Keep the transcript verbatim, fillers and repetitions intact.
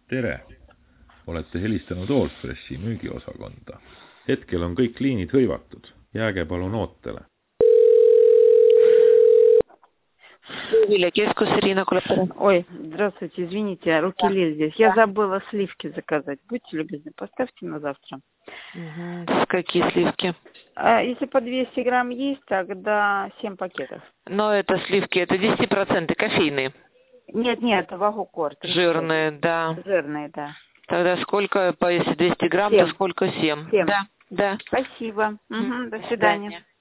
Tere! Olete helistanud Allfreshi müügiosakonda. Hetkel on kõik liinid hõivatud. Jääge palun ootele. Ой, здравствуйте, извините, Рукеле здесь. Я забыла сливки заказать. Будьте любезны, поставьте на завтра. Угу. Какие сливки? А, если по двести грамм есть, тогда семь пакетов. Но это сливки, это десять процентов кофейные. Нет, нет, вагукор. Жирные, да. Жирные, да. Тогда сколько, по если двести грамм, семь. то сколько? семь. семь. Да, да. Спасибо. Угу, до До свидания. свидания.